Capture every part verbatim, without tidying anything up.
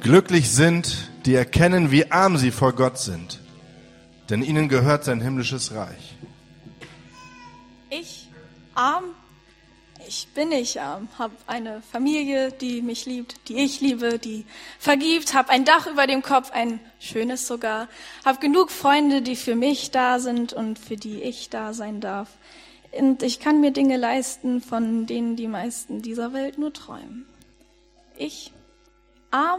Glücklich sind, die erkennen, wie arm sie vor Gott sind, denn ihnen gehört sein himmlisches Reich. Ich arm? Ich bin nicht arm, habe eine Familie, die mich liebt, die ich liebe, die vergibt, habe ein Dach über dem Kopf, ein schönes sogar, habe genug Freunde, die für mich da sind und für die ich da sein darf. Und ich kann mir Dinge leisten, von denen die meisten dieser Welt nur träumen. Ich arm?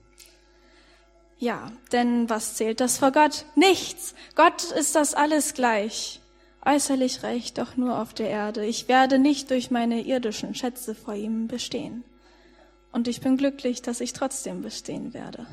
Ja, denn was zählt das vor Gott? Nichts. Gott ist das alles gleich. Äußerlich reich, doch nur auf der Erde. Ich werde nicht durch meine irdischen Schätze vor ihm bestehen. Und ich bin glücklich, dass ich trotzdem bestehen werde.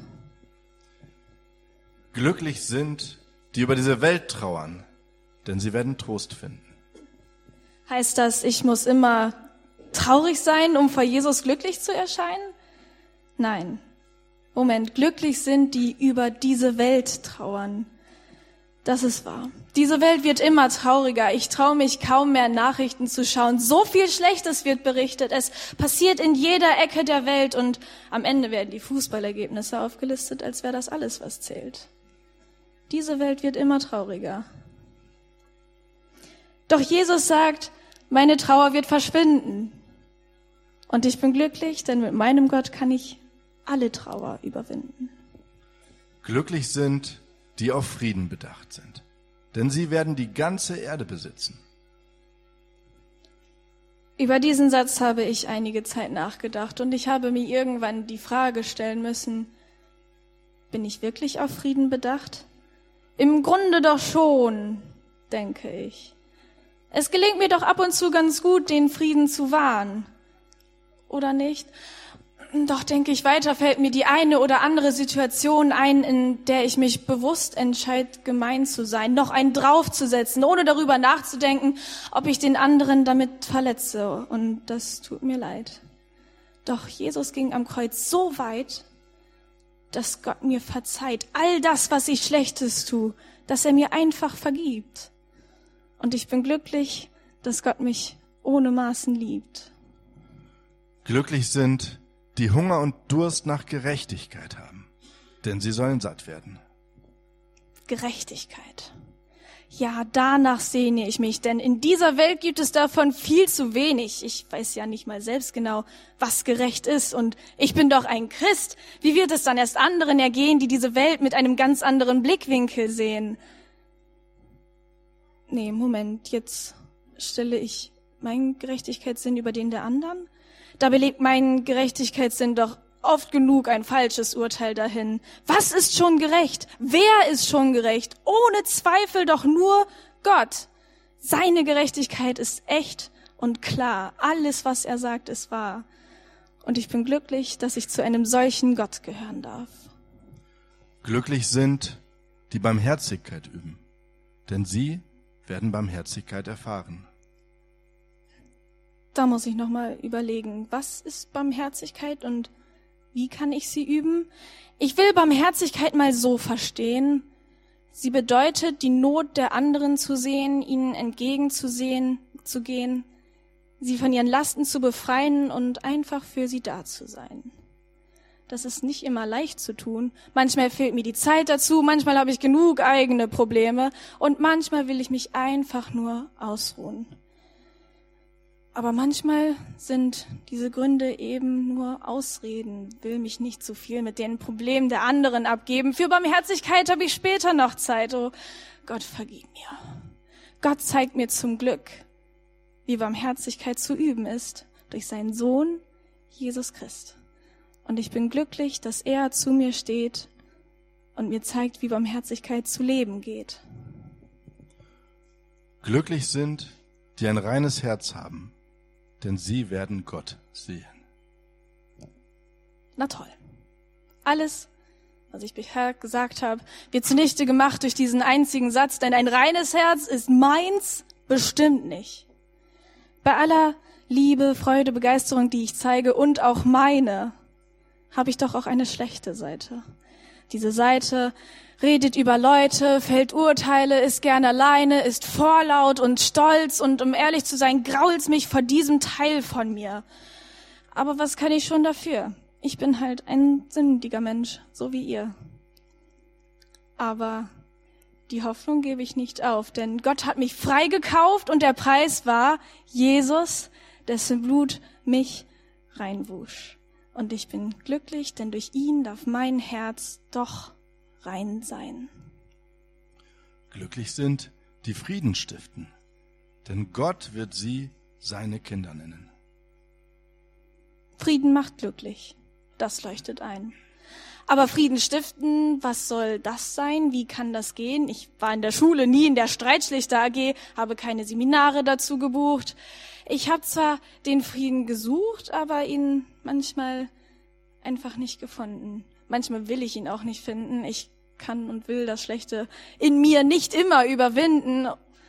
Glücklich sind, die über diese Welt trauern, denn sie werden Trost finden. Heißt das, ich muss immer traurig sein, um vor Jesus glücklich zu erscheinen? Nein. Moment, glücklich sind, die über diese Welt trauern. Das ist wahr. Diese Welt wird immer trauriger. Ich traue mich kaum mehr, Nachrichten zu schauen. So viel Schlechtes wird berichtet. Es passiert in jeder Ecke der Welt und am Ende werden die Fußballergebnisse aufgelistet, als wäre das alles, was zählt. Diese Welt wird immer trauriger. Doch Jesus sagt, meine Trauer wird verschwinden. Und ich bin glücklich, denn mit meinem Gott kann ich alle Trauer überwinden. Glücklich sind, die auf Frieden bedacht sind, denn sie werden die ganze Erde besitzen. Über diesen Satz habe ich einige Zeit nachgedacht und ich habe mir irgendwann die Frage stellen müssen, bin ich wirklich auf Frieden bedacht? Im Grunde doch schon, denke ich. Es gelingt mir doch ab und zu ganz gut, den Frieden zu wahren. Oder nicht? Doch denke ich weiter, fällt mir die eine oder andere Situation ein, in der ich mich bewusst entscheide, gemein zu sein, noch einen draufzusetzen, ohne darüber nachzudenken, ob ich den anderen damit verletze. Und das tut mir leid. Doch Jesus ging am Kreuz so weit, dass Gott mir verzeiht. All das, was ich Schlechtes tue, dass er mir einfach vergibt. Und ich bin glücklich, dass Gott mich ohne Maßen liebt. Glücklich sind, die Hunger und Durst nach Gerechtigkeit haben, denn sie sollen satt werden. Gerechtigkeit. Ja, danach sehne ich mich, denn in dieser Welt gibt es davon viel zu wenig. Ich weiß ja nicht mal selbst genau, was gerecht ist. Und ich bin doch ein Christ. Wie wird es dann erst anderen ergehen, die diese Welt mit einem ganz anderen Blickwinkel sehen? Nee, Moment, jetzt stelle ich meinen Gerechtigkeitssinn über den der anderen? Da belegt mein Gerechtigkeitssinn doch oft genug ein falsches Urteil dahin. Was ist schon gerecht? Wer ist schon gerecht? Ohne Zweifel doch nur Gott. Seine Gerechtigkeit ist echt und klar. Alles, was er sagt, ist wahr. Und ich bin glücklich, dass ich zu einem solchen Gott gehören darf. Glücklich sind, die Barmherzigkeit üben, denn sie werden Barmherzigkeit erfahren. Da muss ich noch mal überlegen, was ist Barmherzigkeit und wie kann ich sie üben? Ich will Barmherzigkeit mal so verstehen. Sie bedeutet, die Not der anderen zu sehen, ihnen entgegenzusehen, zu gehen, sie von ihren Lasten zu befreien und einfach für sie da zu sein. Das ist nicht immer leicht zu tun. Manchmal fehlt mir die Zeit dazu, manchmal habe ich genug eigene Probleme und manchmal will ich mich einfach nur ausruhen. Aber manchmal sind diese Gründe eben nur Ausreden, will mich nicht zu viel mit den Problemen der anderen abgeben. Für Barmherzigkeit habe ich später noch Zeit. Oh, Gott, vergib mir. Gott zeigt mir zum Glück, wie Barmherzigkeit zu üben ist, durch seinen Sohn, Jesus Christ. Und ich bin glücklich, dass er zu mir steht und mir zeigt, wie Barmherzigkeit zu leben geht. Glücklich sind, die ein reines Herz haben, denn sie werden Gott sehen. Na toll. Alles, was ich bisher gesagt habe, wird zunichte gemacht durch diesen einzigen Satz, denn ein reines Herz ist meins bestimmt nicht. Bei aller Liebe, Freude, Begeisterung, die ich zeige und auch meine, habe ich doch auch eine schlechte Seite. Diese Seite redet über Leute, fällt Urteile, ist gern alleine, ist vorlaut und stolz und um ehrlich zu sein, grault's mich vor diesem Teil von mir. Aber was kann ich schon dafür? Ich bin halt ein sündiger Mensch, so wie ihr. Aber die Hoffnung gebe ich nicht auf, denn Gott hat mich freigekauft und der Preis war Jesus, dessen Blut mich reinwusch. Und ich bin glücklich, denn durch ihn darf mein Herz doch rein sein. Glücklich sind, die Frieden stiften, denn Gott wird sie seine Kinder nennen. Frieden macht glücklich, das leuchtet ein. Aber Frieden stiften, was soll das sein? Wie kann das gehen? Ich war in der Schule nie in der Streitschlichter A G, habe keine Seminare dazu gebucht. Ich habe zwar den Frieden gesucht, aber ihn manchmal einfach nicht gefunden. Manchmal will ich ihn auch nicht finden. Ich kann und will das Schlechte in mir nicht immer überwinden.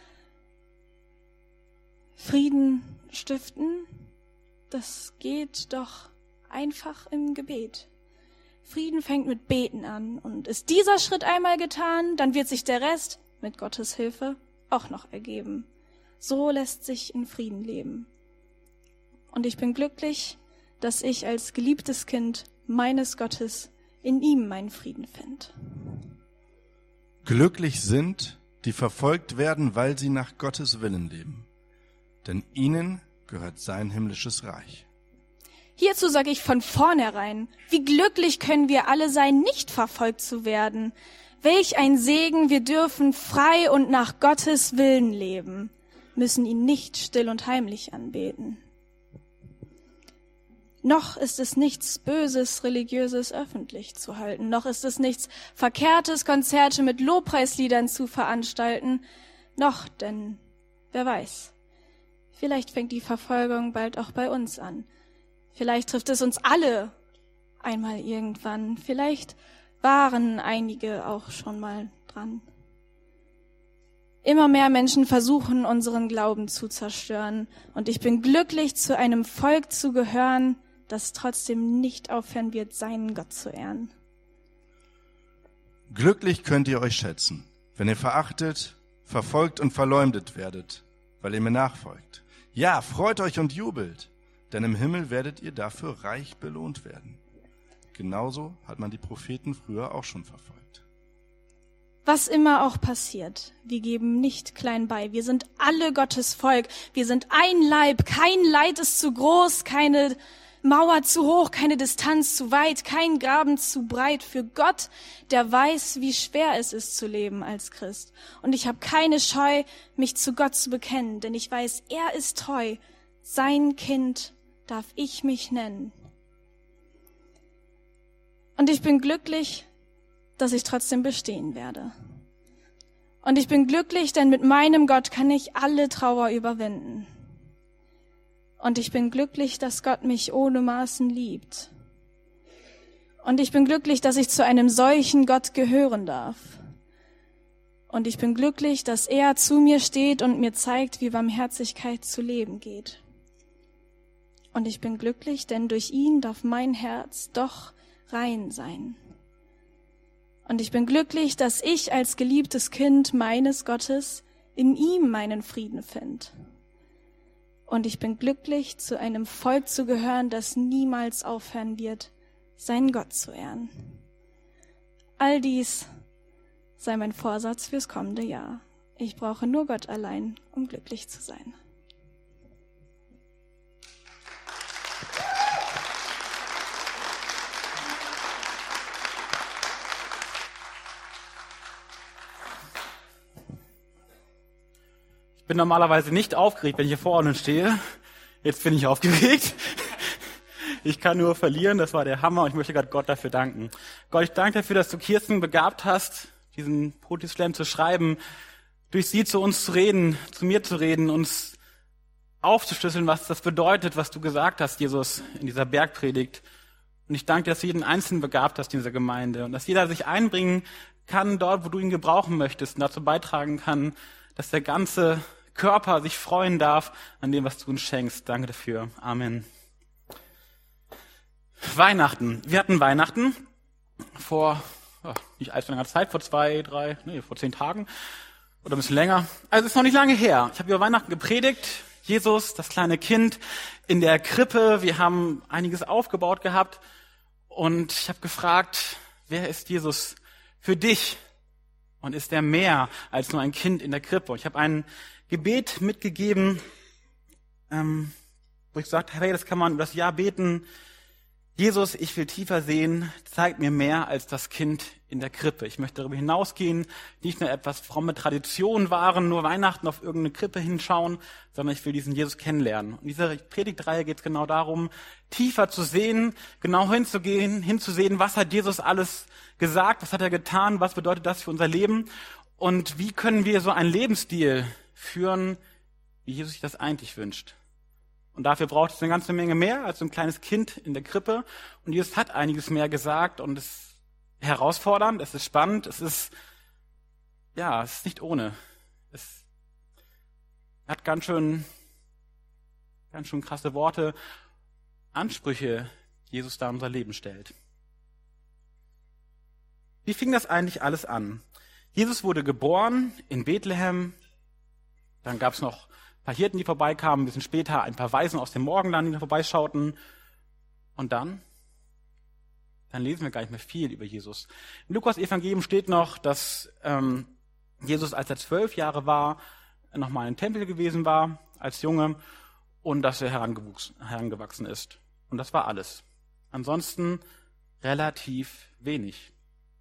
Frieden stiften, das geht doch einfach im Gebet. Frieden fängt mit Beten an. Und ist dieser Schritt einmal getan, dann wird sich der Rest mit Gottes Hilfe auch noch ergeben. So lässt sich in Frieden leben. Und ich bin glücklich, dass ich als geliebtes Kind meines Gottes in ihm meinen Frieden finde. Glücklich sind, die verfolgt werden, weil sie nach Gottes Willen leben. Denn ihnen gehört sein himmlisches Reich. Hierzu sage ich von vornherein, wie glücklich können wir alle sein, nicht verfolgt zu werden. Welch ein Segen, wir dürfen frei und nach Gottes Willen leben, müssen ihn nicht still und heimlich anbeten. Noch ist es nichts Böses, Religiöses öffentlich zu halten, noch ist es nichts Verkehrtes, Konzerte mit Lobpreisliedern zu veranstalten, noch, denn wer weiß, vielleicht fängt die Verfolgung bald auch bei uns an. Vielleicht trifft es uns alle einmal irgendwann. Vielleicht waren einige auch schon mal dran. Immer mehr Menschen versuchen, unseren Glauben zu zerstören. Und ich bin glücklich, zu einem Volk zu gehören, das trotzdem nicht aufhören wird, seinen Gott zu ehren. Glücklich könnt ihr euch schätzen, wenn ihr verachtet, verfolgt und verleumdet werdet, weil ihr mir nachfolgt. Ja, freut euch und jubelt. Denn im Himmel werdet ihr dafür reich belohnt werden. Genauso hat man die Propheten früher auch schon verfolgt. Was immer auch passiert, wir geben nicht klein bei. Wir sind alle Gottes Volk. Wir sind ein Leib. Kein Leid ist zu groß, keine Mauer zu hoch, keine Distanz zu weit, kein Graben zu breit für Gott, der weiß, wie schwer es ist zu leben als Christ. Und ich habe keine Scheu, mich zu Gott zu bekennen, denn ich weiß, er ist treu. Sein Kind darf ich mich nennen. Und ich bin glücklich, dass ich trotzdem bestehen werde. Und ich bin glücklich, denn mit meinem Gott kann ich alle Trauer überwinden. Und ich bin glücklich, dass Gott mich ohne Maßen liebt. Und ich bin glücklich, dass ich zu einem solchen Gott gehören darf. Und ich bin glücklich, dass er zu mir steht und mir zeigt, wie Barmherzigkeit zu leben geht. Und ich bin glücklich, denn durch ihn darf mein Herz doch rein sein. Und ich bin glücklich, dass ich als geliebtes Kind meines Gottes in ihm meinen Frieden finde. Und ich bin glücklich, zu einem Volk zu gehören, das niemals aufhören wird, seinen Gott zu ehren. All dies sei mein Vorsatz fürs kommende Jahr. Ich brauche nur Gott allein, um glücklich zu sein. Ich bin normalerweise nicht aufgeregt, wenn ich hier vorne stehe. Jetzt bin ich aufgeregt. Ich kann nur verlieren, das war der Hammer und ich möchte gerade Gott dafür danken. Gott, ich danke dafür, dass du Kirsten begabt hast, diesen Poetry Slam zu schreiben, durch sie zu uns zu reden, zu mir zu reden, uns aufzuschlüsseln, was das bedeutet, was du gesagt hast, Jesus, in dieser Bergpredigt. Und ich danke dir, dass du jeden Einzelnen begabt hast in dieser Gemeinde und dass jeder sich einbringen kann dort, wo du ihn gebrauchen möchtest und dazu beitragen kann, dass der ganze Körper sich freuen darf an dem, was du uns schenkst. Danke dafür. Amen. Weihnachten. Wir hatten Weihnachten vor oh, nicht allzu langer Zeit, vor zwei, drei, nee, vor zehn Tagen oder ein bisschen länger. Also es ist noch nicht lange her. Ich habe über Weihnachten gepredigt. Jesus, das kleine Kind in der Krippe. Wir haben einiges aufgebaut gehabt. Und ich habe gefragt, wer ist Jesus für dich? Und ist er mehr als nur ein Kind in der Krippe? Und ich habe ein Gebet mitgegeben, ähm, wo ich gesagt habe, hey, das kann man über das Jahr beten. Jesus, ich will tiefer sehen, zeig mir mehr als das Kind in der Krippe. Ich möchte darüber hinausgehen, nicht nur etwas fromme Traditionen wahren, nur Weihnachten auf irgendeine Krippe hinschauen, sondern ich will diesen Jesus kennenlernen. Und in dieser Predigtreihe geht es genau darum, tiefer zu sehen, genau hinzugehen, hinzusehen, was hat Jesus alles gesagt, was hat er getan, was bedeutet das für unser Leben und wie können wir so einen Lebensstil führen, wie Jesus sich das eigentlich wünscht. Und dafür braucht es eine ganze Menge mehr als so ein kleines Kind in der Krippe. Und Jesus hat einiges mehr gesagt und es ist herausfordernd, es ist spannend, es ist, ja, es ist nicht ohne. Es hat ganz schön, ganz schön krasse Worte, Ansprüche, die Jesus da in unser Leben stellt. Wie fing das eigentlich alles an? Jesus wurde geboren in Bethlehem, dann gab es noch ein paar Hirten, die vorbeikamen, ein bisschen später ein paar Weisen aus dem Morgenland, die da vorbeischauten. Und dann? Dann lesen wir gar nicht mehr viel über Jesus. Im Lukas-Evangelium steht noch, dass ähm, Jesus, als er zwölf Jahre war, nochmal in den Tempel gewesen war, als Junge, und dass er herangewachsen ist. Und das war alles. Ansonsten relativ wenig.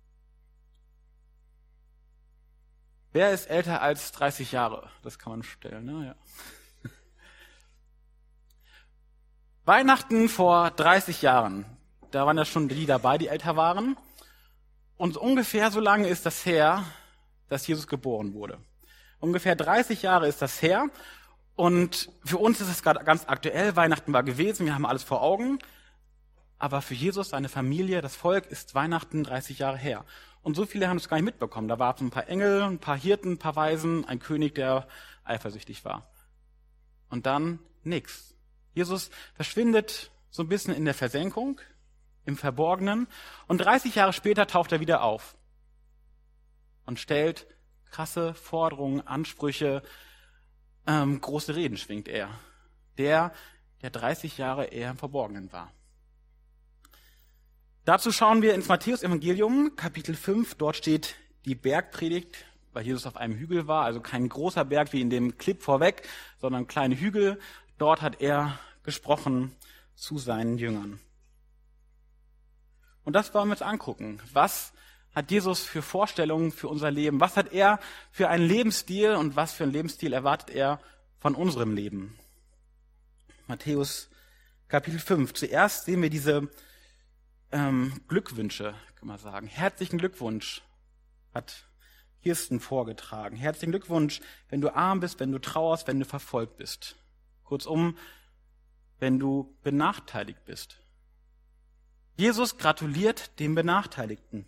Wer ist älter als dreißig Jahre? Das kann man stellen, ne? Ja. Weihnachten vor dreißig Jahren. Da waren ja schon die dabei, die älter waren. Und ungefähr so lange ist das her, dass Jesus geboren wurde. Ungefähr dreißig Jahre ist das her. Und für uns ist es gerade ganz aktuell. Weihnachten war gewesen, wir haben alles vor Augen. Aber für Jesus, seine Familie, das Volk ist Weihnachten dreißig Jahre her. Und so viele haben es gar nicht mitbekommen. Da waren ein paar Engel, ein paar Hirten, ein paar Weisen, ein König, der eifersüchtig war. Und dann nix. Jesus verschwindet so ein bisschen in der Versenkung, im Verborgenen. Und dreißig Jahre später taucht er wieder auf und stellt krasse Forderungen, Ansprüche, ähm, große Reden schwingt er. Der, der dreißig Jahre eher im Verborgenen war. Dazu schauen wir ins Matthäus-Evangelium, Kapitel fünf. Dort steht die Bergpredigt, weil Jesus auf einem Hügel war, also kein großer Berg wie in dem Clip vorweg, sondern kleine Hügel. Dort hat er gesprochen zu seinen Jüngern. Und das wollen wir uns angucken. Was hat Jesus für Vorstellungen für unser Leben? Was hat er für einen Lebensstil und was für einen Lebensstil erwartet er von unserem Leben? Matthäus Kapitel fünf. Zuerst sehen wir diese ähm, Glückwünsche, kann man sagen. Herzlichen Glückwunsch, hat Kirsten vorgetragen. Herzlichen Glückwunsch, wenn du arm bist, wenn du trauerst, wenn du verfolgt bist. Kurzum, wenn du benachteiligt bist. Jesus gratuliert dem Benachteiligten.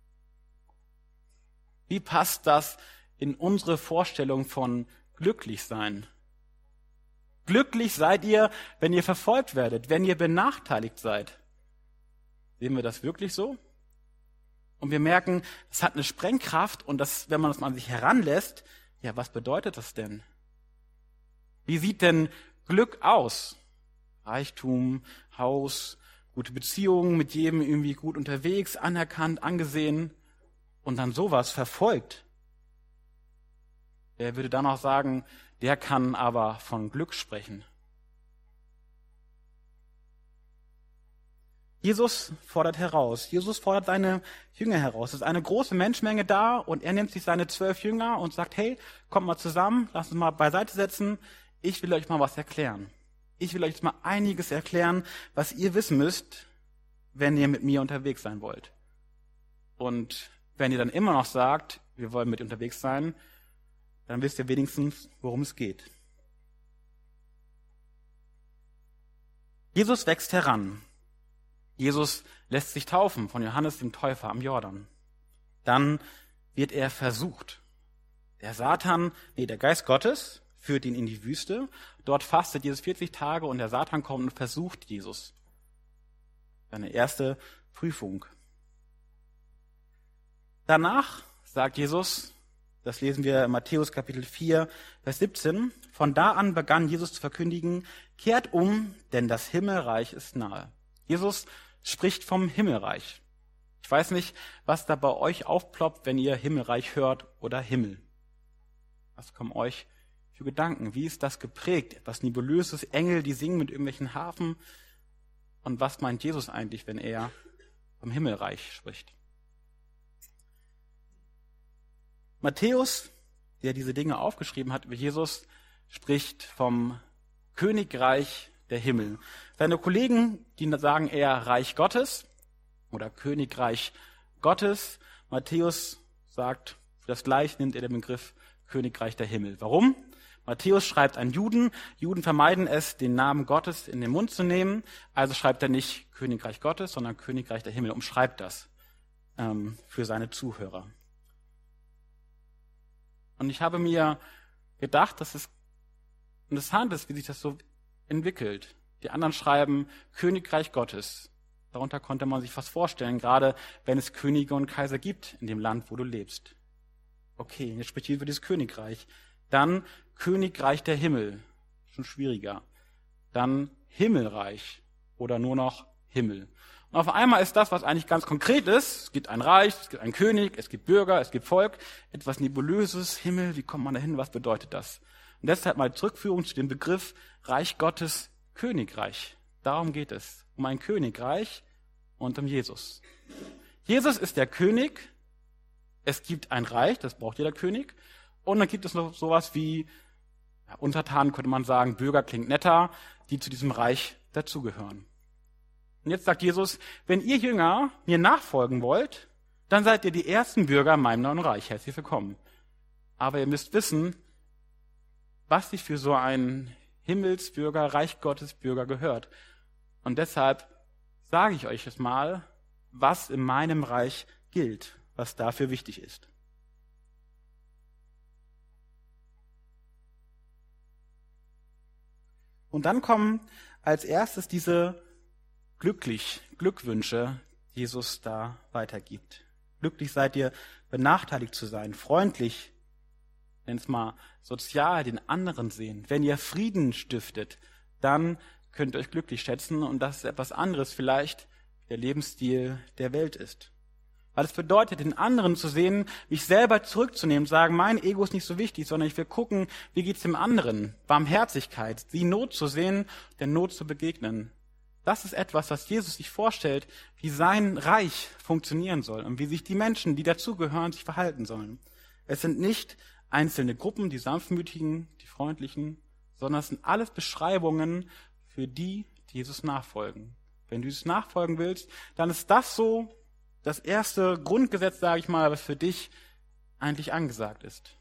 Wie passt das in unsere Vorstellung von glücklich sein? Glücklich seid ihr, wenn ihr verfolgt werdet, wenn ihr benachteiligt seid. Sehen wir das wirklich so? Und wir merken, es hat eine Sprengkraft und das, wenn man das mal an sich heranlässt, ja, was bedeutet das denn? Wie sieht denn Glück aus? Reichtum, Haus, gute Beziehungen, mit jedem irgendwie gut unterwegs, anerkannt, angesehen und dann sowas verfolgt. Wer würde dann auch sagen, der kann aber von Glück sprechen? Jesus fordert heraus. Jesus fordert seine Jünger heraus. Es ist eine große Menschenmenge da und er nimmt sich seine zwölf Jünger und sagt, hey, kommt mal zusammen, lasst uns mal beiseite setzen. Ich will euch mal was erklären. Ich will euch jetzt mal einiges erklären, was ihr wissen müsst, wenn ihr mit mir unterwegs sein wollt. Und wenn ihr dann immer noch sagt, wir wollen mit dir unterwegs sein, dann wisst ihr wenigstens, worum es geht. Jesus wächst heran. Jesus lässt sich taufen von Johannes dem Täufer am Jordan. Dann wird er versucht. Der Satan, nee, der Geist Gottes führt ihn in die Wüste. Dort fastet Jesus vierzig Tage und der Satan kommt und versucht Jesus. Seine erste Prüfung. Danach sagt Jesus, das lesen wir in Matthäus Kapitel vier, Vers siebzehn, von da an begann Jesus zu verkündigen, kehrt um, denn das Himmelreich ist nahe. Jesus spricht vom Himmelreich. Ich weiß nicht, was da bei euch aufploppt, wenn ihr Himmelreich hört oder Himmel. Was kommen euch für Gedanken? Wie ist das geprägt? Etwas Nebulöses, Engel, die singen mit irgendwelchen Harfen. Und was meint Jesus eigentlich, wenn er vom Himmelreich spricht? Matthäus, der diese Dinge aufgeschrieben hat über Jesus, spricht vom Königreich der Himmel. Seine Kollegen, die sagen eher Reich Gottes oder Königreich Gottes. Matthäus sagt, für das Gleiche nimmt er den Begriff Königreich der Himmel. Warum? Matthäus schreibt an Juden. Juden vermeiden es, den Namen Gottes in den Mund zu nehmen. Also schreibt er nicht Königreich Gottes, sondern Königreich der Himmel. Umschreibt das ähm, für seine Zuhörer. Und ich habe mir gedacht, dass es interessant ist, wie sich das so entwickelt. Die anderen schreiben Königreich Gottes. Darunter konnte man sich was vorstellen, gerade wenn es Könige und Kaiser gibt in dem Land, wo du lebst. Okay, jetzt spricht hier über dieses Königreich. Dann Königreich der Himmel, schon schwieriger. Dann Himmelreich oder nur noch Himmel. Und auf einmal ist das, was eigentlich ganz konkret ist, es gibt ein Reich, es gibt einen König, es gibt Bürger, es gibt Volk, etwas Nebulöses, Himmel, wie kommt man da hin, was bedeutet das? Und deshalb mal Zurückführung zu dem Begriff Reich Gottes, Königreich. Darum geht es, um ein Königreich und um Jesus. Jesus ist der König, es gibt ein Reich, das braucht jeder König, und dann gibt es noch sowas wie ja, Untertanen, könnte man sagen, Bürger klingt netter, die zu diesem Reich dazugehören. Und jetzt sagt Jesus, wenn ihr Jünger mir nachfolgen wollt, dann seid ihr die ersten Bürger in meinem neuen Reich. Herzlich willkommen. Aber ihr müsst wissen, was sich für so einen Himmelsbürger, Reich Gottes Bürger gehört. Und deshalb sage ich euch jetzt mal, was in meinem Reich gilt, was dafür wichtig ist. Und dann kommen als erstes diese glücklich, Glückwünsche, die Jesus da weitergibt. Glücklich seid ihr, benachteiligt zu sein, freundlich, nenn es mal sozial, den anderen sehen. Wenn ihr Frieden stiftet, dann könnt ihr euch glücklich schätzen und das ist etwas anderes vielleicht, der Lebensstil der Welt ist. Weil es bedeutet, den anderen zu sehen, mich selber zurückzunehmen, sagen, mein Ego ist nicht so wichtig, sondern ich will gucken, wie geht's dem anderen? Barmherzigkeit, die Not zu sehen, der Not zu begegnen. Das ist etwas, was Jesus sich vorstellt, wie sein Reich funktionieren soll und wie sich die Menschen, die dazugehören, sich verhalten sollen. Es sind nicht einzelne Gruppen, die sanftmütigen, die freundlichen, sondern es sind alles Beschreibungen für die, die Jesus nachfolgen. Wenn du Jesus nachfolgen willst, dann ist das so das erste Grundgesetz, sage ich mal, was für dich eigentlich angesagt ist.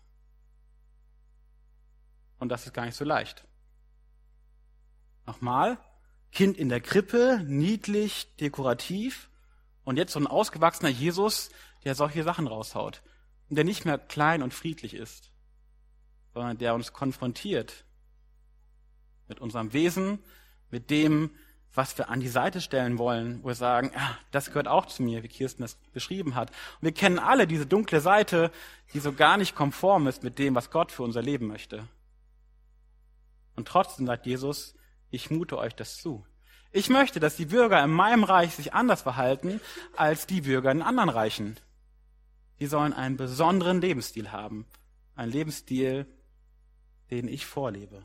Und das ist gar nicht so leicht. Nochmal, Kind in der Krippe, niedlich, dekorativ und jetzt so ein ausgewachsener Jesus, der solche Sachen raushaut und der nicht mehr klein und friedlich ist, sondern der uns konfrontiert mit unserem Wesen, mit dem, was wir an die Seite stellen wollen, wo wir sagen, ah, das gehört auch zu mir, wie Kirsten das beschrieben hat. Und wir kennen alle diese dunkle Seite, die so gar nicht konform ist mit dem, was Gott für unser Leben möchte. Und trotzdem sagt Jesus, ich mute euch das zu. Ich möchte, dass die Bürger in meinem Reich sich anders verhalten als die Bürger in anderen Reichen. Die sollen einen besonderen Lebensstil haben. Einen Lebensstil, den ich vorlebe.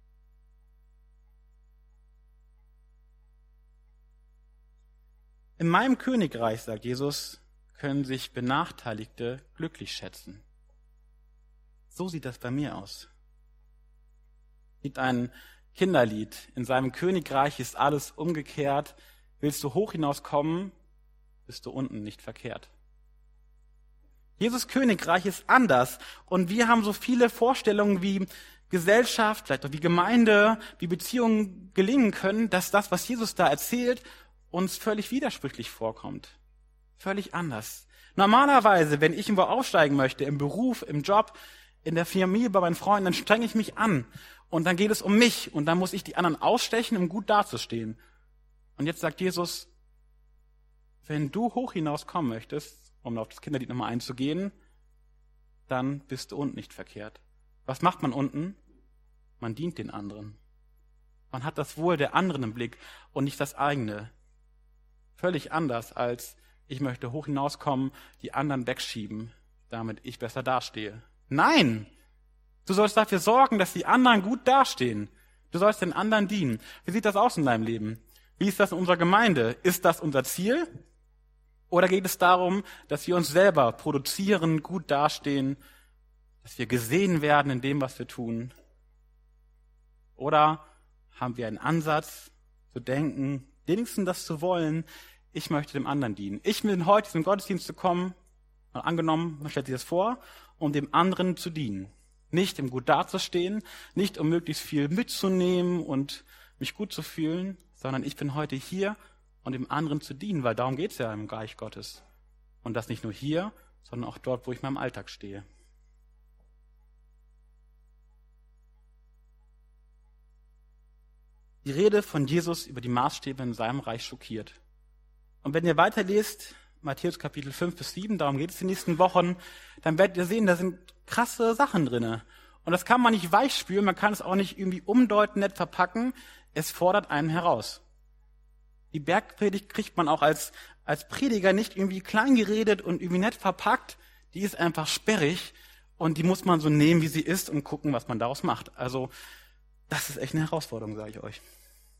In meinem Königreich, sagt Jesus, können sich Benachteiligte glücklich schätzen. So sieht das bei mir aus. Es gibt ein Kinderlied. In seinem Königreich ist alles umgekehrt. Willst du hoch hinauskommen, bist du unten nicht verkehrt. Jesus Königreich ist anders und wir haben so viele Vorstellungen, wie Gesellschaft, vielleicht auch wie Gemeinde, wie Beziehungen gelingen können, dass das, was Jesus da erzählt, uns völlig widersprüchlich vorkommt. Völlig anders. Normalerweise, wenn ich irgendwo aufsteigen möchte, im Beruf, im Job, in der Familie, bei meinen Freunden, dann strenge ich mich an. Und dann geht es um mich. Und dann muss ich die anderen ausstechen, um gut dazustehen. Und jetzt sagt Jesus, wenn du hoch hinauskommen möchtest, um auf das Kinderlied nochmal einzugehen, dann bist du unten nicht verkehrt. Was macht man unten? Man dient den anderen. Man hat das Wohl der anderen im Blick und nicht das eigene. völlig anders als ich möchte hoch hinauskommen, die anderen wegschieben, damit ich besser dastehe. Nein! Du sollst dafür sorgen, dass die anderen gut dastehen. Du sollst den anderen dienen. Wie sieht das aus in deinem Leben? Wie ist das in unserer Gemeinde? Ist das unser Ziel? Oder geht es darum, dass wir uns selber produzieren, gut dastehen, dass wir gesehen werden in dem, was wir tun? Oder haben wir einen Ansatz zu denken, wenigstens das zu wollen, ich möchte dem anderen dienen. Ich bin heute zum Gottesdienst zu kommen, mal angenommen, man stellt sich das vor, um dem anderen zu dienen. Nicht um gut dazustehen, nicht um möglichst viel mitzunehmen und mich gut zu fühlen, sondern ich bin heute hier, um dem anderen zu dienen, weil darum geht es ja im Reich Gottes. Und das nicht nur hier, sondern auch dort, wo ich in meinem Alltag stehe. Die Rede von Jesus über die Maßstäbe in seinem Reich schockiert. Und wenn ihr weiterlest, Matthäus Kapitel fünf bis sieben, darum geht es die nächsten Wochen, dann werdet ihr sehen, da sind krasse Sachen drinne. Und das kann man nicht weichspülen, man kann es auch nicht irgendwie umdeuten, nett verpacken. Es fordert einen heraus. Die Bergpredigt kriegt man auch als, als Prediger nicht irgendwie klein geredet und irgendwie nett verpackt. Die ist einfach sperrig und die muss man so nehmen, wie sie ist und gucken, was man daraus macht. Also, das ist echt eine Herausforderung, sage ich euch.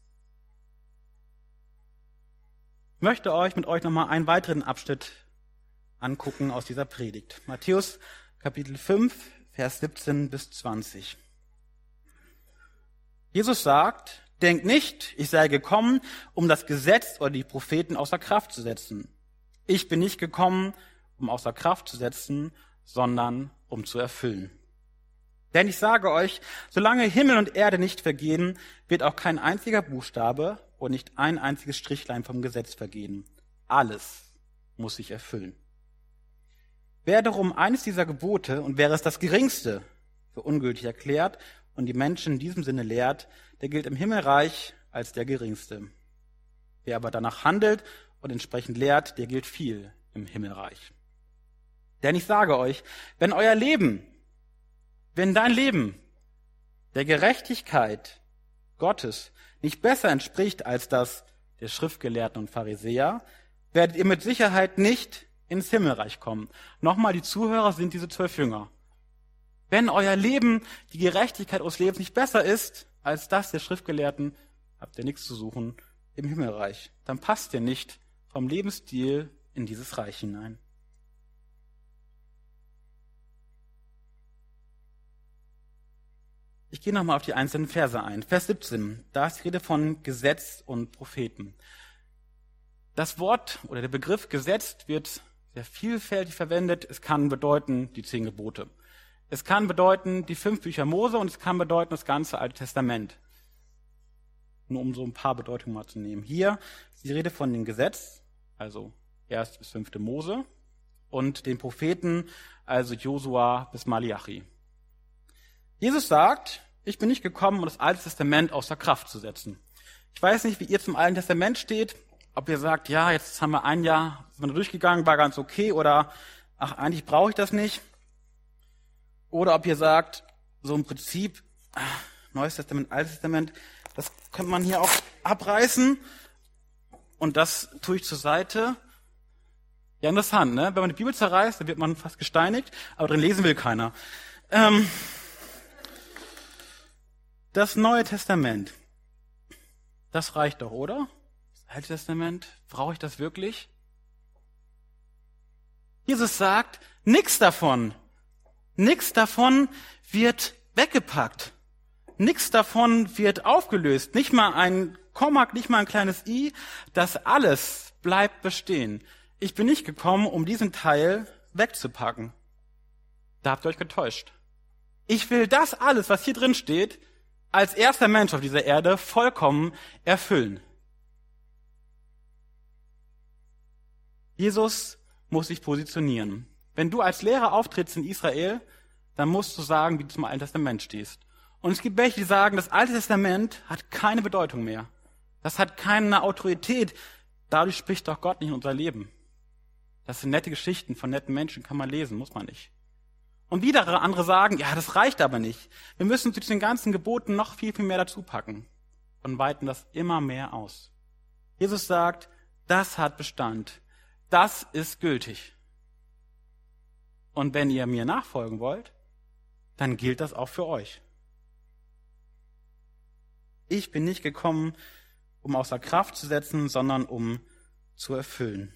Ich möchte euch mit euch nochmal einen weiteren Abschnitt angucken aus dieser Predigt. Matthäus Kapitel fünf, Vers siebzehn bis zwanzig. Jesus sagt, denkt nicht, ich sei gekommen, um das Gesetz oder die Propheten außer Kraft zu setzen. Ich bin nicht gekommen, um außer Kraft zu setzen, sondern um zu erfüllen. Denn ich sage euch, solange Himmel und Erde nicht vergehen, wird auch kein einziger Buchstabe und nicht ein einziges Strichlein vom Gesetz vergehen. Alles muss sich erfüllen. Wer darum eines dieser Gebote, und wäre es das geringste, für ungültig erklärt und die Menschen in diesem Sinne lehrt, der gilt im Himmelreich als der geringste. Wer aber danach handelt und entsprechend lehrt, der gilt viel im Himmelreich. Denn ich sage euch, wenn euer Leben, wenn dein Leben der Gerechtigkeit Gottes nicht besser entspricht als das der Schriftgelehrten und Pharisäer, werdet ihr mit Sicherheit nicht ins Himmelreich kommen. Nochmal, die Zuhörer sind diese zwölf Jünger. Wenn euer Leben, die Gerechtigkeit eures Lebens nicht besser ist als das der Schriftgelehrten, habt ihr nichts zu suchen im Himmelreich. Dann passt ihr nicht vom Lebensstil in dieses Reich hinein. Ich gehe nochmal auf die einzelnen Verse ein. Vers siebzehn, da ist die Rede von Gesetz und Propheten. Das Wort oder der Begriff Gesetz wird sehr vielfältig verwendet. Es kann bedeuten die zehn Gebote. Es kann bedeuten die fünf Bücher Mose und es kann bedeuten das ganze Alte Testament. Nur um so ein paar Bedeutungen mal zu nehmen. Hier ist die Rede von dem Gesetz, also erst bis fünfte Mose, und den Propheten, also Josua bis Malachi. Jesus sagt, ich bin nicht gekommen, um das Alte Testament außer Kraft zu setzen. Ich weiß nicht, wie ihr zum Alten Testament steht, ob ihr sagt, ja, jetzt haben wir ein Jahr, sind wir durchgegangen, war ganz okay, oder ach, eigentlich brauche ich das nicht. Oder ob ihr sagt, so im Prinzip, ach, Neues Testament, Altes Testament, das könnte man hier auch abreißen und das tue ich zur Seite. Ja, interessant, ne? Wenn man die Bibel zerreißt, dann wird man fast gesteinigt, aber drin lesen will keiner. Ähm, Das Neue Testament, das reicht doch, oder? Das Alte Testament, brauche ich das wirklich? Jesus sagt, nichts davon, nichts davon wird weggepackt. Nichts davon wird aufgelöst. Nicht mal ein Komma, nicht mal ein kleines i. Das alles bleibt bestehen. Ich bin nicht gekommen, um diesen Teil wegzupacken. Da habt ihr euch getäuscht. Ich will das alles, was hier drin steht, als erster Mensch auf dieser Erde vollkommen erfüllen. Jesus muss sich positionieren. Wenn du als Lehrer auftrittst in Israel, dann musst du sagen, wie du zum Alten Testament stehst. Und es gibt welche, die sagen, das Alte Testament hat keine Bedeutung mehr. Das hat keine Autorität. Dadurch spricht doch Gott nicht in unser Leben. Das sind nette Geschichten von netten Menschen, kann man lesen, muss man nicht. Und wieder andere sagen, ja, das reicht aber nicht. Wir müssen zu diesen ganzen Geboten noch viel, viel mehr dazu packen und weiten das immer mehr aus. Jesus sagt, Das hat Bestand. Das ist gültig. Und wenn ihr mir nachfolgen wollt, dann gilt das auch für euch. Ich bin nicht gekommen, um außer Kraft zu setzen, sondern um zu erfüllen.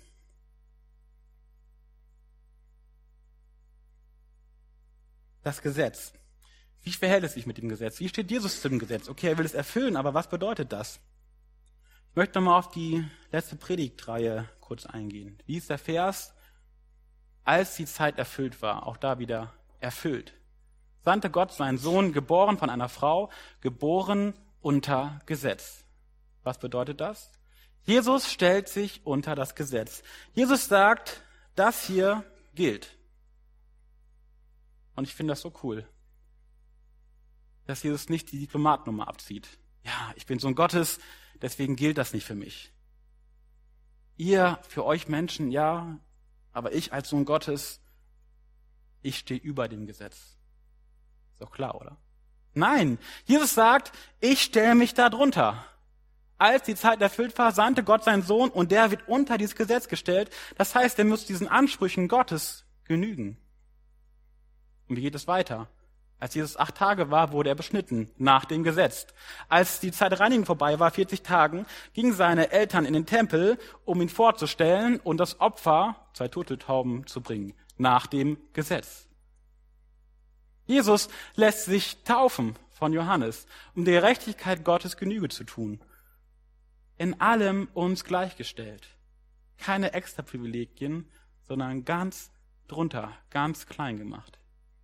Das Gesetz. Wie verhält es sich mit dem Gesetz? Wie steht Jesus zu dem Gesetz? Okay, er will es erfüllen, aber was bedeutet das? Ich möchte nochmal auf die letzte Predigtreihe kurz eingehen. Wie ist der Vers? Als die Zeit erfüllt war, auch da wieder erfüllt, sandte Gott seinen Sohn, geboren von einer Frau, geboren unter Gesetz. Was bedeutet das? Jesus stellt sich unter das Gesetz. Jesus sagt, das hier gilt. Und ich finde das so cool, dass Jesus nicht die Diplomatnummer abzieht. Ja, ich bin Sohn Gottes, deswegen gilt das nicht für mich. Ihr, für euch Menschen, ja, aber ich als Sohn Gottes, ich stehe über dem Gesetz. Ist doch klar, oder? Nein, Jesus sagt, ich stelle mich da drunter. Als die Zeit erfüllt war, sandte Gott seinen Sohn und der wird unter dieses Gesetz gestellt. Das heißt, er muss diesen Ansprüchen Gottes genügen. Und wie geht es weiter? Als Jesus acht Tage war, wurde er beschnitten, nach dem Gesetz. Als die Zeit der Reinigung vorbei war, vierzig Tagen, gingen seine Eltern in den Tempel, um ihn vorzustellen und das Opfer, zwei Turteltauben, zu bringen, nach dem Gesetz. Jesus lässt sich taufen von Johannes, um der Gerechtigkeit Gottes Genüge zu tun. In allem uns gleichgestellt. Keine extra Privilegien, sondern ganz drunter, ganz klein gemacht.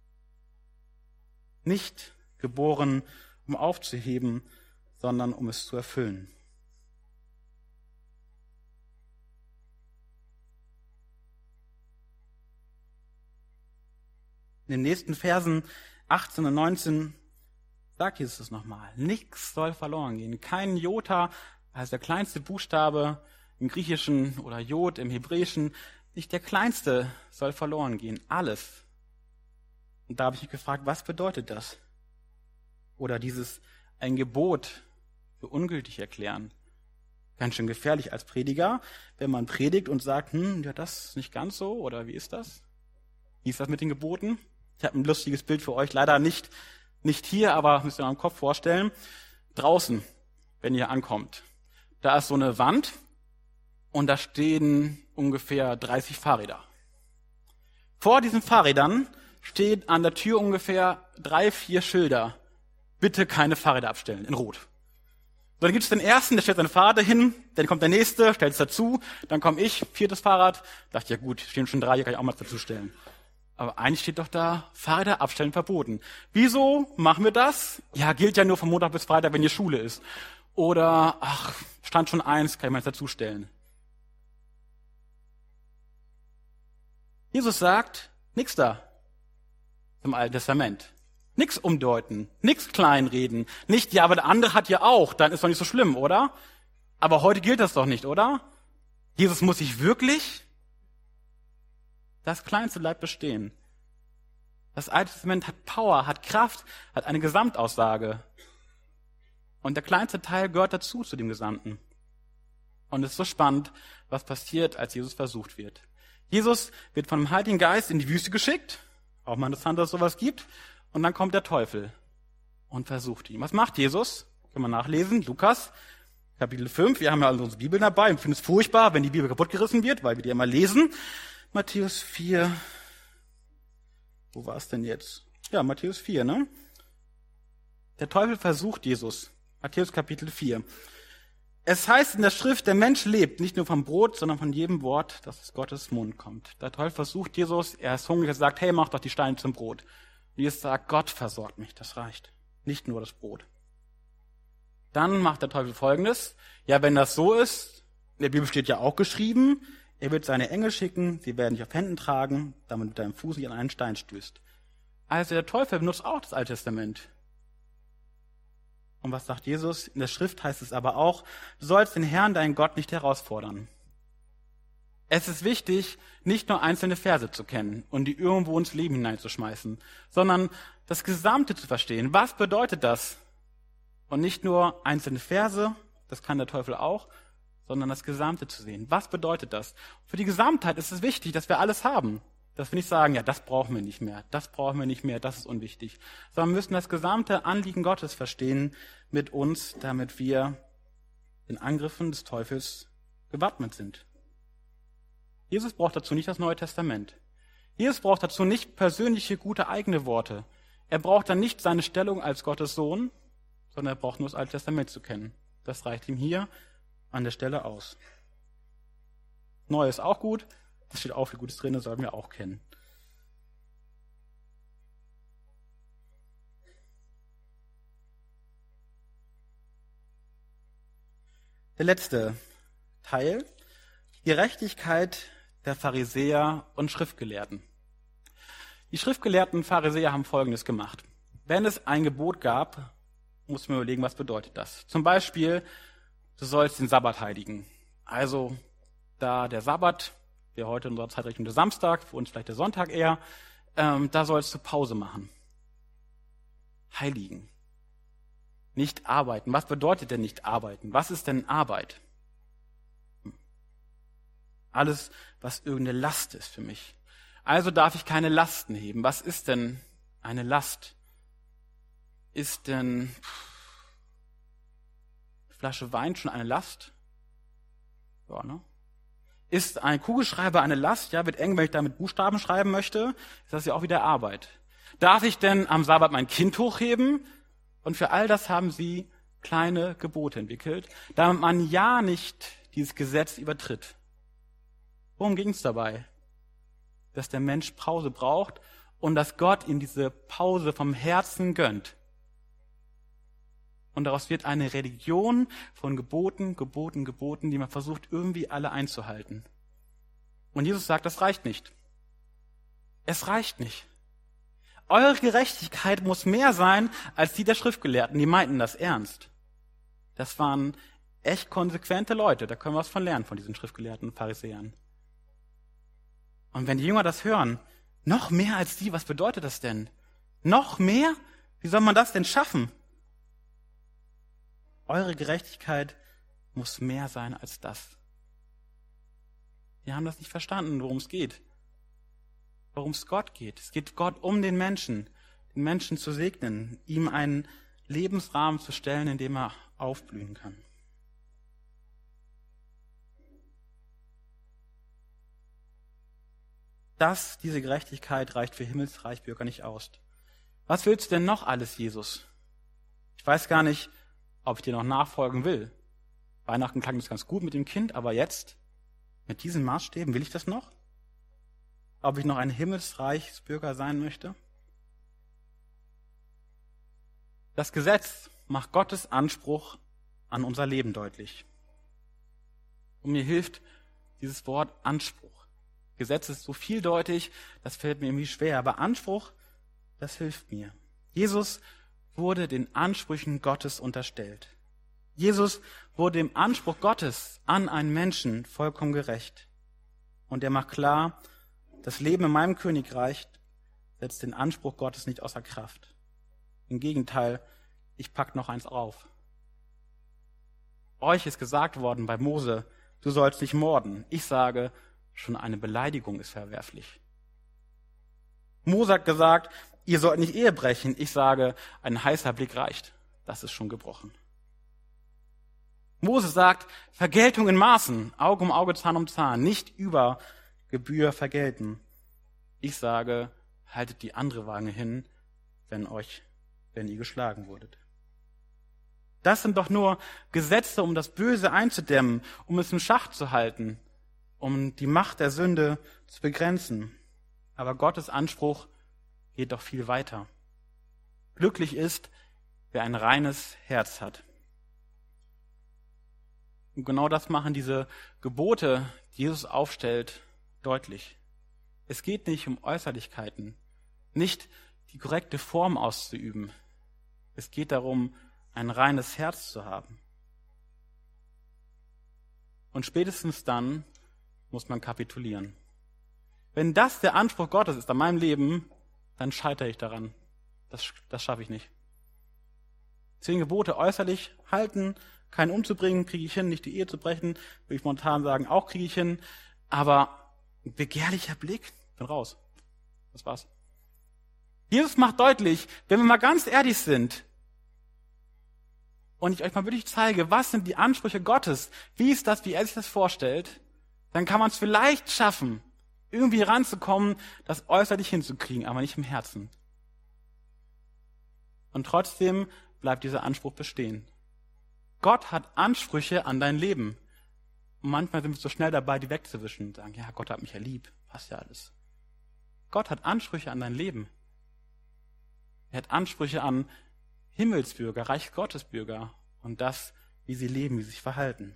Nicht geboren, um aufzuheben, sondern um es zu erfüllen. In den nächsten Versen achtzehn und neunzehn sagt Jesus es nochmal. Nichts soll verloren gehen. Kein Jota, also der kleinste Buchstabe im Griechischen oder Jod im Hebräischen, nicht der kleinste soll verloren gehen. Alles. Und da habe ich mich gefragt, was bedeutet das? Oder dieses ein Gebot für ungültig erklären. Ganz schön gefährlich als Prediger, wenn man predigt und sagt, hm, ja, das ist nicht ganz so, oder wie ist das? Wie ist das mit den Geboten? Ich habe ein lustiges Bild für euch, leider nicht, nicht hier, aber müsst ihr euch im Kopf vorstellen. Draußen, wenn ihr ankommt, da ist so eine Wand und da stehen ungefähr dreißig Fahrräder. Vor diesen Fahrrädern steht an der Tür ungefähr drei, vier Schilder. Bitte keine Fahrräder abstellen, in Rot. So, dann gibt es den ersten, der stellt seine Fahrräder hin, dann kommt der nächste, stellt es dazu, dann komme ich, viertes Fahrrad. Dachte, ja gut, stehen schon drei, hier kann ich auch mal dazu stellen. Aber eigentlich steht doch da, Fahrräder abstellen verboten. Wieso machen wir das? Ja, gilt ja nur von Montag bis Freitag, wenn hier Schule ist. Oder, ach, stand schon eins, kann ich mal jetzt dazustellen. Jesus sagt, nix da. Im Alten Testament. Nix umdeuten, nix kleinreden, nicht, ja, aber der andere hat ja auch, dann ist doch nicht so schlimm, oder? Aber heute gilt das doch nicht, oder? Jesus muss sich wirklich, das Kleinste bleibt bestehen. Das Alte Testament hat Power, hat Kraft, hat eine Gesamtaussage. Und der kleinste Teil gehört dazu, zu dem Gesamten. Und es ist so spannend, was passiert, als Jesus versucht wird. Jesus wird von dem Heiligen Geist in die Wüste geschickt, auch mal interessant, dass es sowas gibt. Und dann kommt der Teufel und versucht ihn. Was macht Jesus? Können wir nachlesen. Lukas, Kapitel fünf. Wir haben ja also unsere Bibel dabei. Ich finde es furchtbar, wenn die Bibel kaputtgerissen wird, weil wir die immer lesen. Matthäus vier. Wo war es denn jetzt? Ja, Matthäus vier, ne? Der Teufel versucht Jesus. Matthäus Kapitel vier. Es heißt in der Schrift, der Mensch lebt nicht nur vom Brot, sondern von jedem Wort, das aus Gottes Mund kommt. Der Teufel versucht Jesus, er ist hungrig, er sagt, hey, mach doch die Steine zum Brot. Und Jesus sagt, Gott versorgt mich, das reicht. Nicht nur das Brot. Dann macht der Teufel Folgendes. Ja, wenn das so ist, in der Bibel steht ja auch geschrieben, er wird seine Engel schicken, sie werden dich auf Händen tragen, damit du mit deinem Fuß nicht an einen Stein stößt. Also der Teufel benutzt auch das Alte Testament. Und was sagt Jesus? In der Schrift heißt es aber auch, du sollst den Herrn, deinen Gott, nicht herausfordern. Es ist wichtig, nicht nur einzelne Verse zu kennen und die irgendwo ins Leben hineinzuschmeißen, sondern das Gesamte zu verstehen. Was bedeutet das? Und nicht nur einzelne Verse, das kann der Teufel auch, sondern das Gesamte zu sehen. Was bedeutet das? Für die Gesamtheit ist es wichtig, dass wir alles haben. Dass wir nicht sagen, ja, das brauchen wir nicht mehr, das brauchen wir nicht mehr, das ist unwichtig. Sondern wir müssen das gesamte Anliegen Gottes verstehen mit uns, damit wir den Angriffen des Teufels gewappnet sind. Jesus braucht dazu nicht das Neue Testament. Jesus braucht dazu nicht persönliche, gute, eigene Worte. Er braucht dann nicht seine Stellung als Gottes Sohn, sondern er braucht nur das Alte Testament zu kennen. Das reicht ihm hier an der Stelle aus. Neu ist auch gut. Das steht auch viel Gutes drin, das sollten wir auch kennen. Der letzte Teil, Gerechtigkeit der Pharisäer und Schriftgelehrten. Die Schriftgelehrten Pharisäer haben Folgendes gemacht. Wenn es ein Gebot gab, muss man überlegen, was bedeutet das. Zum Beispiel, du sollst den Sabbat heiligen. Also, da der Sabbat, der heute in unserer Zeitrechnung der Samstag, für uns vielleicht der Sonntag eher, ähm, da sollst du Pause machen. Heiligen. Nicht arbeiten. Was bedeutet denn nicht arbeiten? Was ist denn Arbeit? Alles, was irgendeine Last ist für mich. Also darf ich keine Lasten heben. Was ist denn eine Last? Ist denn eine Flasche Wein schon eine Last? Ja, ne? Ist ein Kugelschreiber eine Last? Ja, wird eng, wenn ich da mit Buchstaben schreiben möchte. Ist das ja auch wieder Arbeit. Darf ich denn am Sabbat mein Kind hochheben? Und für all das haben sie kleine Gebote entwickelt, damit man ja nicht dieses Gesetz übertritt. Worum ging es dabei? Dass der Mensch Pause braucht und dass Gott ihm diese Pause vom Herzen gönnt. Und daraus wird eine Religion von Geboten, Geboten, Geboten, die man versucht, irgendwie alle einzuhalten. Und Jesus sagt, das reicht nicht. Es reicht nicht. Eure Gerechtigkeit muss mehr sein als die der Schriftgelehrten. Die meinten das ernst. Das waren echt konsequente Leute. Da können wir was von lernen, von diesen Schriftgelehrten Pharisäern. Und wenn die Jünger das hören, noch mehr als die, was bedeutet das denn? Noch mehr? Wie soll man das denn schaffen? Eure Gerechtigkeit muss mehr sein als das. Wir haben das nicht verstanden, worum es geht. Worum es Gott geht. Es geht Gott um den Menschen, den Menschen zu segnen, ihm einen Lebensrahmen zu stellen, in dem er aufblühen kann. Das, diese Gerechtigkeit reicht für Himmelsreichbürger nicht aus. Was willst du denn noch alles, Jesus? Ich weiß gar nicht, ob ich dir noch nachfolgen will. Weihnachten klang das ganz gut mit dem Kind, aber jetzt, mit diesen Maßstäben, will ich das noch? Ob ich noch ein Himmelsreichsbürger sein möchte? Das Gesetz macht Gottes Anspruch an unser Leben deutlich. Und mir hilft dieses Wort Anspruch. Gesetz ist so vieldeutig, das fällt mir irgendwie schwer, aber Anspruch, das hilft mir. Jesus wurde den Ansprüchen Gottes unterstellt. Jesus wurde dem Anspruch Gottes an einen Menschen vollkommen gerecht. Und er macht klar, das Leben in meinem Königreich setzt den Anspruch Gottes nicht außer Kraft. Im Gegenteil, ich pack noch eins auf. Euch ist gesagt worden bei Mose, du sollst nicht morden. Ich sage, schon eine Beleidigung ist verwerflich. Mose hat gesagt, ihr sollt nicht Ehe brechen. Ich sage, ein heißer Blick reicht. Das ist schon gebrochen. Mose sagt, Vergeltung in Maßen, Auge um Auge, Zahn um Zahn, nicht über Gebühr vergelten. Ich sage, haltet die andere Wange hin, wenn euch, wenn ihr geschlagen wurdet. Das sind doch nur Gesetze, um das Böse einzudämmen, um es im Schach zu halten, um die Macht der Sünde zu begrenzen. Aber Gottes Anspruch geht doch viel weiter. Glücklich ist, wer ein reines Herz hat. Und genau das machen diese Gebote, die Jesus aufstellt, deutlich. Es geht nicht um Äußerlichkeiten, nicht die korrekte Form auszuüben. Es geht darum, ein reines Herz zu haben. Und spätestens dann muss man kapitulieren. Wenn das der Anspruch Gottes ist an meinem Leben, dann scheitere ich daran. Das, das schaffe ich nicht. Zehn Gebote äußerlich halten, Keinen umzubringen, kriege ich hin, nicht die Ehe zu brechen, würde ich momentan sagen, auch kriege ich hin. Aber ein begehrlicher Blick, bin raus. Das war's. Jesus macht deutlich, wenn wir mal ganz ehrlich sind und ich euch mal wirklich zeige, was sind die Ansprüche Gottes, wie ist das, wie er sich das vorstellt, dann kann man es vielleicht schaffen, irgendwie ranzukommen, das äußerlich hinzukriegen, aber nicht im Herzen. Und trotzdem bleibt dieser Anspruch bestehen. Gott hat Ansprüche an dein Leben. Und manchmal sind wir so schnell dabei, die wegzuwischen und sagen, ja, Gott hat mich ja lieb, passt ja alles. Gott hat Ansprüche an dein Leben. Er hat Ansprüche an Himmelsbürger, Reich Gottes Bürger und das, wie sie leben, wie sie sich verhalten.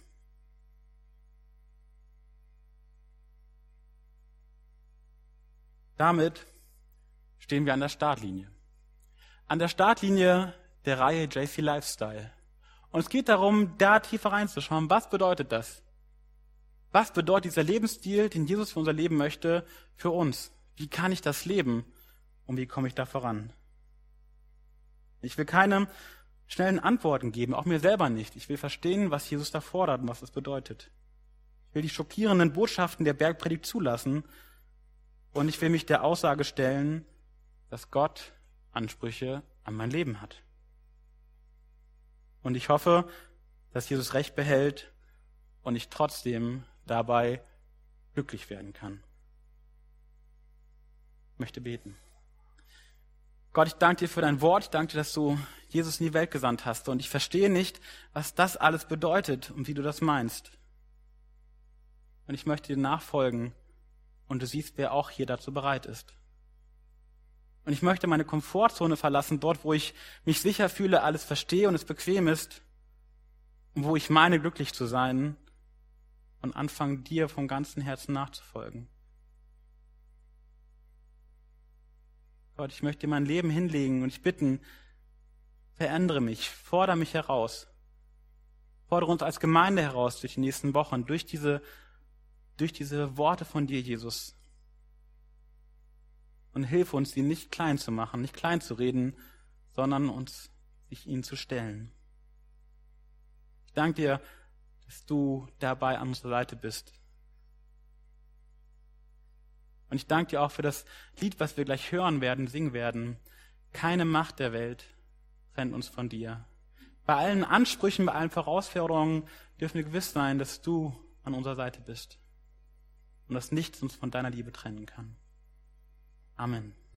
Damit stehen wir an der Startlinie. An der Startlinie der Reihe J C Lifestyle. Und es geht darum, da tiefer reinzuschauen. Was bedeutet das? Was bedeutet dieser Lebensstil, den Jesus für unser Leben möchte, für uns? Wie kann ich das leben? Und wie komme ich da voran? Ich will keine schnellen Antworten geben, auch mir selber nicht. Ich will verstehen, was Jesus da fordert und was das bedeutet. Ich will die schockierenden Botschaften der Bergpredigt zulassen und ich will mich der Aussage stellen, dass Gott Ansprüche an mein Leben hat. Und ich hoffe, dass Jesus Recht behält und ich trotzdem dabei glücklich werden kann. Ich möchte beten. Gott, ich danke dir für dein Wort. Ich danke dir, dass du Jesus in die Welt gesandt hast. Und ich verstehe nicht, was das alles bedeutet und wie du das meinst. Und ich möchte dir nachfolgen. Und du siehst, wer auch hier dazu bereit ist. Und ich möchte meine Komfortzone verlassen, dort, wo ich mich sicher fühle, alles verstehe und es bequem ist. Und wo ich meine, glücklich zu sein. Und anfangen, dir vom ganzen Herzen nachzufolgen. Gott, ich möchte dir mein Leben hinlegen und ich bitten, verändere mich, fordere mich heraus. Fordere uns als Gemeinde heraus durch die nächsten Wochen, durch diese, durch diese Worte von dir, Jesus. Und hilf uns, sie nicht klein zu machen, nicht klein zu reden, sondern uns sich ihnen zu stellen. Ich danke dir, dass du dabei an unserer Seite bist. Und ich danke dir auch für das Lied, was wir gleich hören werden, singen werden. Keine Macht der Welt trennt uns von dir. Bei allen Ansprüchen, bei allen Herausforderungen dürfen wir gewiss sein, dass du an unserer Seite bist. Und dass nichts uns von deiner Liebe trennen kann. Amen.